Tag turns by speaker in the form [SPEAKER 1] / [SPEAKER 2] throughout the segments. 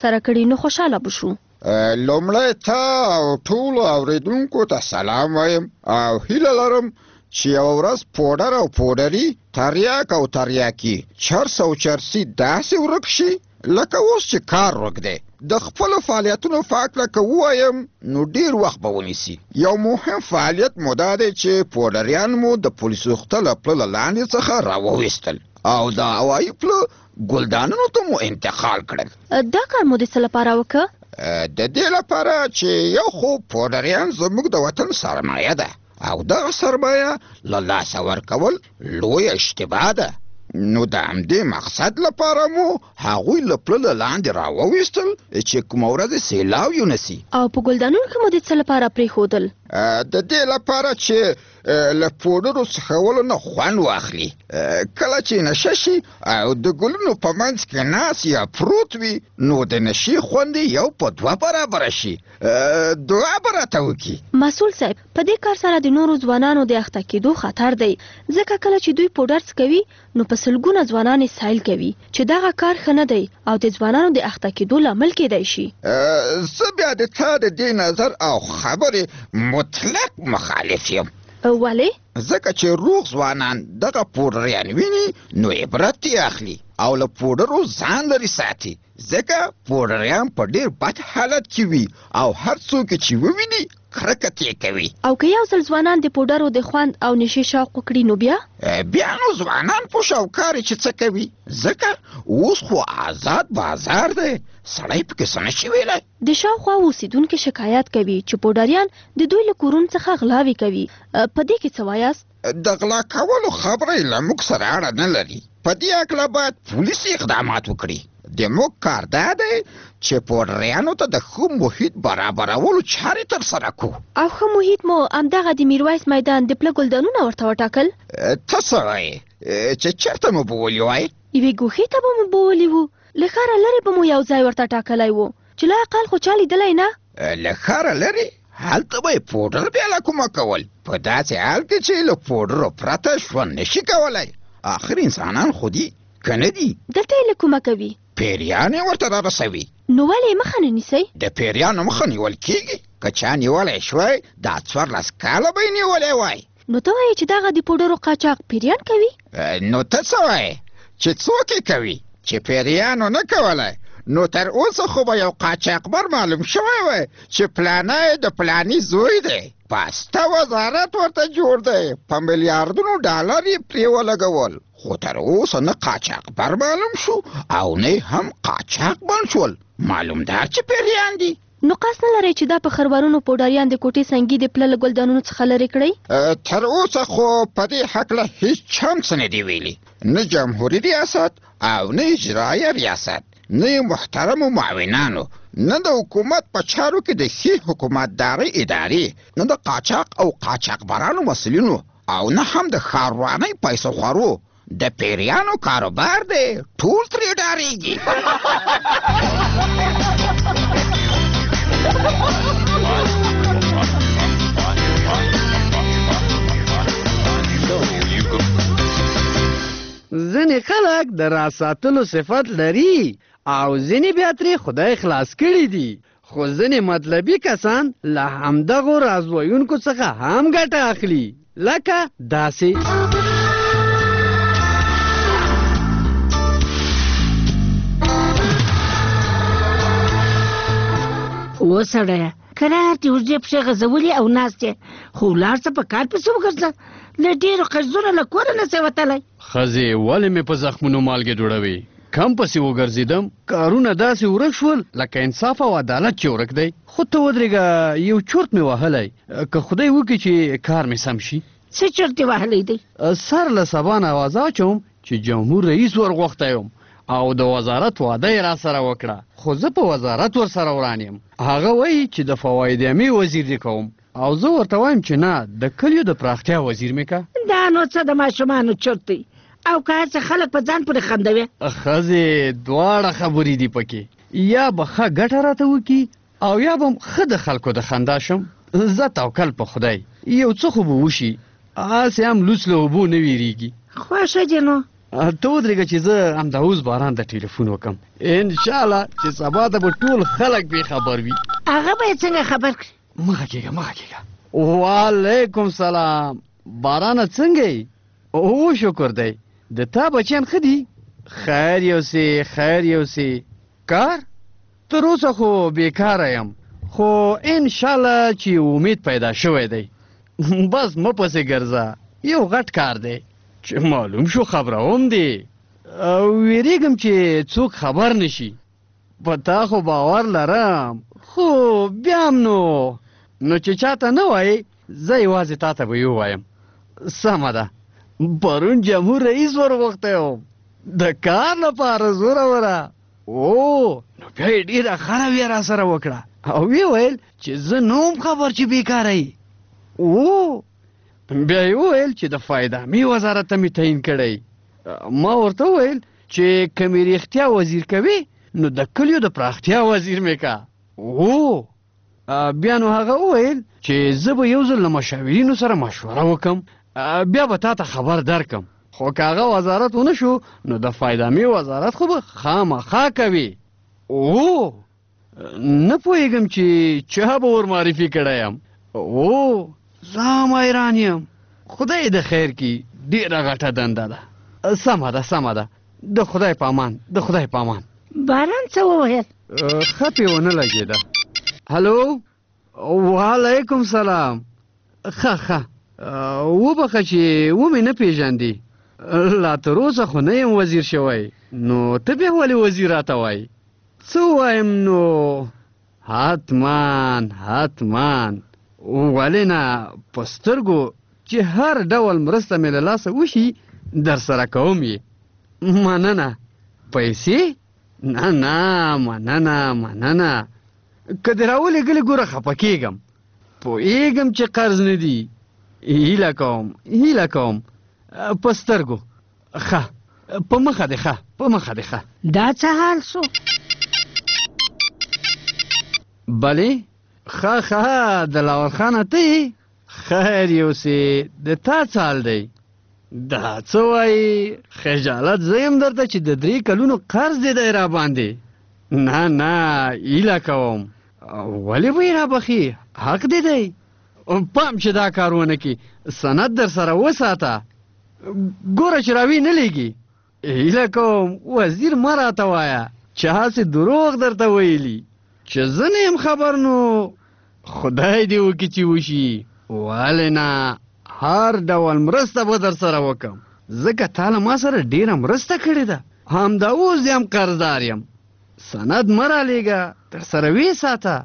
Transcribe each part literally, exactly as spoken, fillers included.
[SPEAKER 1] سره کړي نو خوشاله بشو.
[SPEAKER 2] لومړی ته او ټولو اورېدونکو ته سلام وایم او هیله لرم چې یوه ورځ پوډر او پوډري تریاک او تریاکي چرس او چرسي داسې ورک شي لکه اوس چې کار ورک دی. د خپلو فعالیتونو په هکله که ووایم نو ډېر وخت به ونیسي. یو مهم فعالیت مو دا دی چې پوډریان مو د پولیسو خته له پله لاندې څخه راوویستل او د هوایي پله ګلدانونو ته مو انتقال کړل.
[SPEAKER 1] دا کار مو د څه لپاره وکړه؟
[SPEAKER 2] د دې لپاره چې یو خو پوډریان زموږ د وطن سرمایه ده او دغه سرمایه له لاسه ورکول لویه اشتباه ده. نو د همدې مقصد لپاره مو هغوی له پله لاندې راوویستل چې کومه ورځ سیلاو یونسي.
[SPEAKER 1] او په ګلدانونو کې مو د څه لپاره پرېښودل؟
[SPEAKER 2] د دې لپاره چې له پوډرو څښولو نه خوند واخلي. کله چې نشه شي او د ګلونو په منځ کې ناست یا پروت وي نو د نشې خوند یو په دوه برابره شي. دعا به راته وکړي.
[SPEAKER 1] مسؤل صاحب په دې کار سره د نورو ځوانانو د اخته کېدو خطر دی، ځکه کله چې دوی پوډر څکوي نو په سلګونه ځوانان یې سایل کوي چې دغه کار ښه نه دی او د ځوانانو د اخته کېدو لامل کېدی شي.
[SPEAKER 2] زه بیا د تا د دې نظر او خبرې مطلق مخالف یم.
[SPEAKER 1] ولې؟
[SPEAKER 2] ځکه چې روغ ځوانان دغه پوډریان ویني نو عبرت یې اخلي او له پوډرو ځان لرې ساتي، ځکه پوډریان په ډېر بد حالت کې وي او هر څوک چې وویني کرکت یې کوي.
[SPEAKER 1] او که یو ځل ځوانان د پوډرو د خوند او نشې شوق وکړي نو بیا؟
[SPEAKER 2] بیا نو ځوانان په شاوکار چې څه کوي، ځکه اوس خو آزاد بازار دی، سړی پکې څه نشي ویلی.
[SPEAKER 1] د شاوخوا اوسېدونکي شکایت کوي چې پوډریان د دوی له کورونو څخه غلاوې کوي. په دې کې څه وایاست؟
[SPEAKER 2] د غلا کولو خبره یې له موږ سره اړه نه لري. په دې هکله باید پولیس اقدامات وکړي. د موږ کار دا دی چې پوډریانو ته د ښه محیط برابرولو چارې ترسره کړو.
[SPEAKER 1] او ښه محیط مو همدغه د میرویس میدان د پله ګلدانونه ورته وټاکل؟
[SPEAKER 2] ته څه وایې چې چېرته مو بولي وایې؟
[SPEAKER 1] یوې ګوښې ته به مو بولي وو، له ښاره لرې به مو یو ځای ورته ټاکلی وو چې لا اقل خو چا لیدلی نه.
[SPEAKER 2] له ښاره لرې هلته به یې پوډر بیا له کومه کول، په داسې حال کې چې له پوډرو پرته ژوند نشي کولی. آخر انسانان خو دي که نه دي؟
[SPEAKER 1] دلته یې له کومه کوي؟
[SPEAKER 2] پیریان یې ورته رارسوي.
[SPEAKER 1] نو ولې یې مخه نه نیسئ؟
[SPEAKER 2] د پیریانو مخه نیول کېږي. که چا نیولی شوی دا څوارلس کاله به یې نیولی وای.
[SPEAKER 1] نو ته وایې چې دغه د پوډرو قاچاق پیریان کوي؟
[SPEAKER 2] نو ته څه وایې چې څوک یې کوي؟ چې پیریانو نه کولی نو تر اوسه خو به یو قاچاقبر معلوم شوی وای چې پلانی د پلاني زوی دی. پاسته وزارت ورته جوړ دی، په میلیاردونو ډالر یې پرې ولګول، خو تر اوسه نه قاچاقبر معلوم شو او نه هم قاچاق بند شول. معلومدار چې پیریان دي.
[SPEAKER 1] نو قصد نه لرئ چې دا په خروارونو پوډریان د کوټې سنګي د پله له ګلدانونو څخه لرې کړئ؟
[SPEAKER 2] تر اوسه خو په دې هکله هېڅ هم څه نه دي ویلي، نه جمهوري ریاست او نه اجرایه ریاست، نه محترمو معاونانو، نه د حکومت په چارو کې د ښې حکومتدارۍ ادارې، نه د قاچاق او قاچاقبرانو مسؤلینو او نه هم د ښاروانۍ پیسو خورو. د پیریانو کاروبار دی، ټول ترې ډارېږي.
[SPEAKER 3] ځینې خلک د راز ساتلو صفت لري او ځینې بیا ترې خدای خلاص کړي دي، خو ځینې مطلبي کسان له همدغو راز ویونکو څخه هم ګټه اخلي، لکه داسې.
[SPEAKER 4] و سړیه کرار دې اوس دې پښې غځولې او ناست یې، خو ولاړ څه په کار پسې وګرځه، له ډېرو قرضونو له کوره نه سې وتلی.
[SPEAKER 5] ښځې ولې مې په زخمونو مالګې دوړوي؟ کم پسې وګرځېدم، کارونه داسې ورک شول لکه انصاف او عدالت چې ورک دی. خو ته ودرېږه، یو چورت مې وهلی، که خدای وکړي چې کار مې سم شي.
[SPEAKER 4] څه چورت یې وهلی دی؟
[SPEAKER 5] سر له سبا نه آواز اچوم چې جمهور رئیس ورغوښتی یم او د وزارت وعده یې را سره وکړه، خو زه په وزارت ورسره وران یم. هغه وایي چې د فواید عامې وزیر دې کوم او زه ورته وایم چې نه، د کلیو د پراختیا وزیر مې که.
[SPEAKER 4] دا نو څه د ماشومانو چورت دی او که هر څه خلک په ځان پورې خندوي.
[SPEAKER 5] ښځې دواړه خبرې دي پکې، یا به ښه ګټه راته وکړي او یا به ښه د خلکو د خندا شم. زه توکل په خدای، یو څه خو به وشي، هسې هم لوڅ له اوبو نه ویرېږي.
[SPEAKER 4] خوښه دې نو
[SPEAKER 5] ته ودرېږه چې زه همدا اوس باران ته ټلیفون وکړم انشاءالله چې سبا ته به ټول خلک بې خبر وي.
[SPEAKER 4] هغه به یې څنګه خبر کړي؟
[SPEAKER 5] مخه کېږه مخه کېږه. وعلیکم سلام. بارانه څنګه یې؟ او شکر دی. د تا بچیان ښه دي؟ خیر یوسې خیر یوسې. کار؟ تر اوسه خو بېکاره یم خو انشاءالله چې امید پیدا شوی دی. بس مه پسې ګرځه، یو غټ کار دی چې معلوم شو خبروم دی. ویریږم چې څوک خبر نشي. په تا خو باور لرم خو بیا هم نو نو چې چاته نه وایي زه یوازې تا ته به یې ووایم. سمه ده. پرون جمهور رئیس ورغوښتی وم د کار لپاره زوروره. او نو بیا یې ډېره ښه رویه را سره وکړه او ویې ویل چې زه نوم خبر چې بېکاره یې. او بیا یې وویل چې د فایدامي وزارت ته مې تعین کړی. ما ورته وویل چې که مې رښتیا وزیر کوي نو د کلیو د پراختیا وزیر مې که. او بیا نو هغه وویل چې زه به یو ځل له مشاورینو سره مشوره وکم بیا به تا ته خبر درکم. خو که هغه وزارت ونه شو نو د فایدامي وزارت خو به خامخا کوي. او نه پوهېږم چې چا به ور معرفي کړی یم. او زه هم حیران یم. خدای د خیر کي ډېره غټه دنده ده. سمه ده سمه ده. د خدای په امان د خدای په امان.
[SPEAKER 4] باران څه وویل؟
[SPEAKER 5] ښه پې ونه لګېده. هلو وعلیکم سلام. ښه ښه وبخه چې ومې نه پېژندې. لا تر اوسه خو نه یم وزیر شوی نو ته بیا ولې وزیر راته وایي؟ څه ووایم نو؟ حتمان حتمان. ولې نه په سترګو چې هر ډول مرسته مې له لاسه وشي در سره کوم یې. مننه. پیسې؟ نه نه مننه مننه. که دې راولېږلې ګوره خفه کېږم. پوهېږم چې قرض نه دي. هیله کوم هیله کوم. په سترګو. ښه په مخه دې ښه په مخه دې ښه.
[SPEAKER 4] دا څه حال شو؟
[SPEAKER 5] بلې ښه ښه دلاور خانه ته یې؟ خیر یوسې د تا څه حال دی؟ دا څه وایي خجالت زه یم درته چې د درې کلونو قرض دې دی را باندې. نه نه هیله کوم. ولې به یې رابخي؟ حق دې دی. پام چې دا کار ونه کړي سند در سره وساته. ګوره چې راوي نه لېږي. هیله کوم وزیر مه راته وایه چې هسې دروغ درته ویلي. چې زه نه یم خبر نو خدای دې وکړي چې وشي. ولې نه هر ډول مرسته به در سره وکړم ځکه تا له ما سره ډېره مرسته کړې ده. همدا اوس دې هم قرضدار یم. سند مه رالېږه در سره ویې ساته.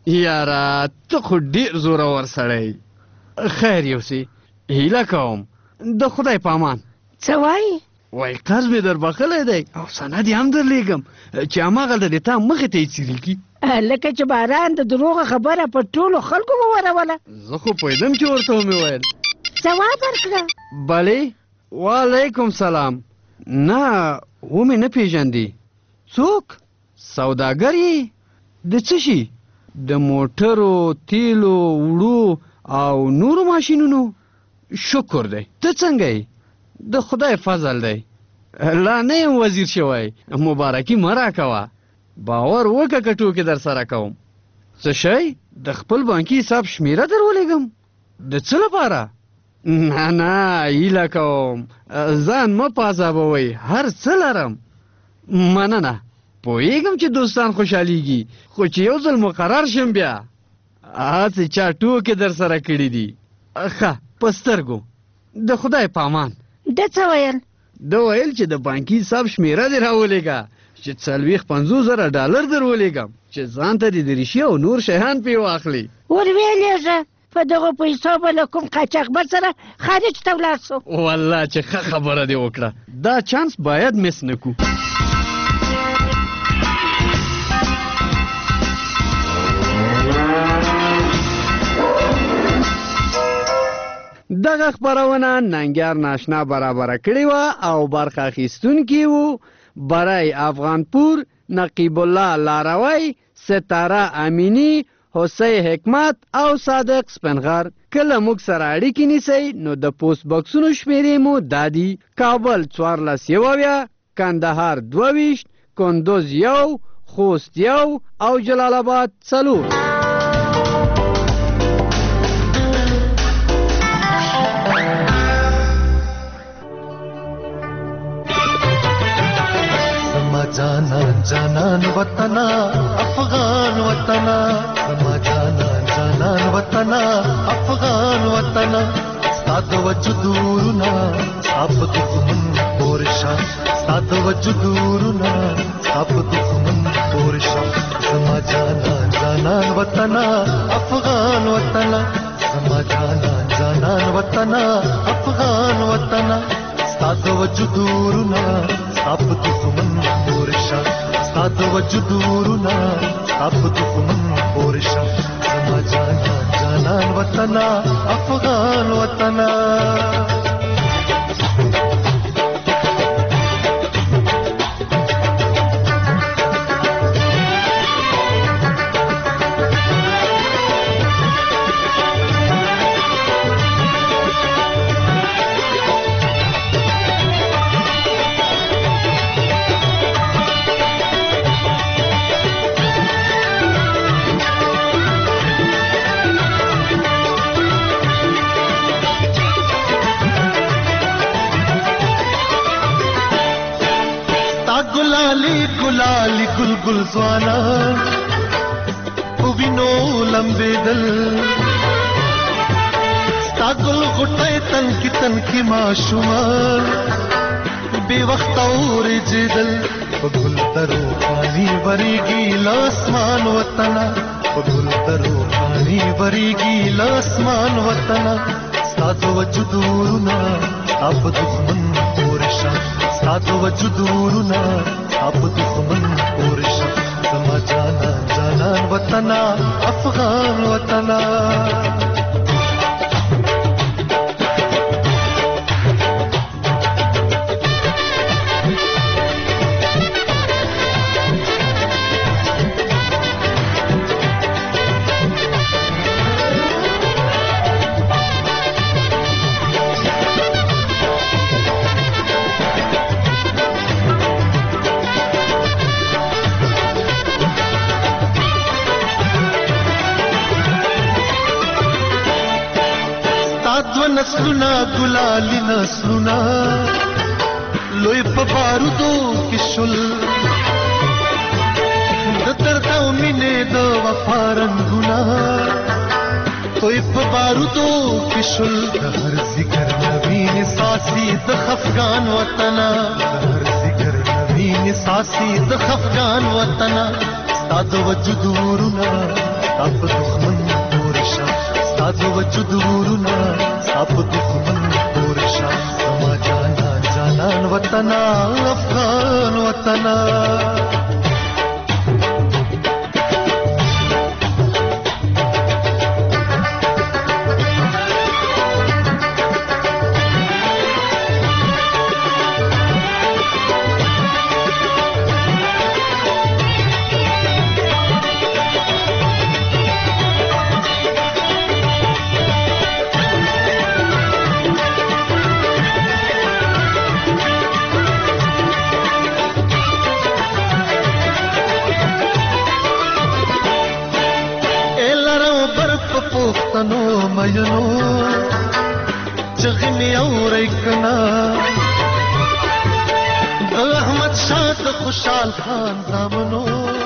[SPEAKER 5] یاره ته خو ډېر زورور سړی. خیر یوسې هیله کوم د خدای په امان.
[SPEAKER 4] څه وایي؟
[SPEAKER 5] وایي قرض مې در بخلی دی او سند یې هم در لېږم چې هماغلته دې تا مخې ته یې څیرېږي.
[SPEAKER 4] لکه چې باران د دروغه خبره په ټولو خلکو ووروله.
[SPEAKER 5] زه خو پوهېدم چې ورته ومې ویل.
[SPEAKER 4] ځواب ورکړه.
[SPEAKER 5] بلې وعلیکم سلام. نه ومې نه پېژندې. څوک؟ سوداګر یې؟ د څه شي؟ د موټرو تیلو وړو او نورو ماشینونو. شکر دی. ته څنګه یې؟ د خدای فضل دی. لا نه یم وزیر شوی. مبارکي مه راکوه. باور وکړه که ټوکې در سره کوم. څه شی؟ د خپل بانکي حساب شمیره در ولېږم؟ د څه لپاره؟ نه نه هیله کوم ځان مه په عذابوئ هر څه لرم. مننه. پوهېږم چې دوستان خوشحالیږي خو چې یو ځل مقرر شم بیا هسې چا ټوکې در سره کړي دي. ښه په سترګو. د خدای په امان.
[SPEAKER 4] ده څه ویل؟
[SPEAKER 5] ده ویل چې د بانکي حساب شمیره دې راولېږه چې څلوېښت پنځوس زره ډالر در ولېږم چې ځان ته دې دریشي او نور شیان پې واخلي.
[SPEAKER 4] ور ویلېږه په دغو پیسو به له کوم قاچاقبر سره خارج ته ولاړ سو.
[SPEAKER 5] والله چې ښه خبره دې وکړه. دا چانس باید مس نه کړو. دغه خبرونه ننګیار ناشنا برابره کړې وه او برخه اخیستونکي وو برای افغانپور نقیب الله لاروی ستاره امینی
[SPEAKER 3] هوسۍ حکمت او صادق سپنغر. کله موږ سره اړیکې نیسئ نو د پوسټ بکسونو شمیرې مو دا دي: کابل څوارلس یو اویا، کندهار دوه ویشت، کندوز یو، خوست یو او جلال آباد څلور.
[SPEAKER 6] جانان جانان وطنا افغان وطنا، زما جانان جانان وطنا افغان وطنا، ستاد وجودورنا ساب دښمن پورشا، ستاد وجودورنا ساب دښمن پورشا، زما جانان جانان وطنا افغان وطنا، زما جانان جانان وطنا افغان وطنا، ستاد وجودورنا ساب دښمن پورشا، ستاد وجودورنا ساب دښمن پورشا، زما جانان جانان وطنا افغان وطنا. गुलाली गुलगुल ज़वाना उबिनो लंबे दल, स्ता गुल गुटे तन की तन की माशुमान बेवक्त और जिदल, गुल तरो पानी बरीगी लासमान वतना, गुल तरो पानी बरीगी लासमान वतना, स्ता वजुदूरना अब दुश्मन पोरशा, स्ता वजुदूरना अब दुश्मन पोरशा, زما جانان جانان وطنا افغان وطنا. नस्लुना गुलाली नस्लुना लोई पबारुदो किशुल, दर्द मिने दो वफारंगुना तोई पबारुदो किशुल, हर जिगर नवीन सासी द खफगान वतना, हर जिगर नवीन सासी द खफगान वतना, स्ताद वजुदूरना अब दुश्मन पोरशा, स्ताद वजुदूरना अब दुश्मन पोरशा, زما جانان جانان وطنا افغان وطنا. پوختنو مینو چغمی اوری کنا، د احمد شاه د خوشحال خان زامنو